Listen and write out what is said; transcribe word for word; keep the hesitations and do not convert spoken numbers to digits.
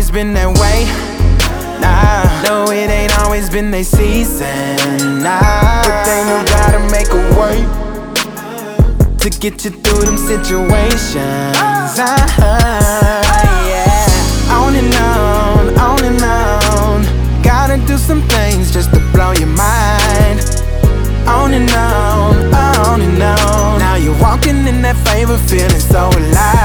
always been that way. Nah, no, it ain't always been their season. Nah, but they know gotta make a way to get you through them situations. Uh-huh, yeah. On and on, on and on. Gotta do some things just to blow your mind. On and on, on and on. Now you're walking in that favor, feeling so alive.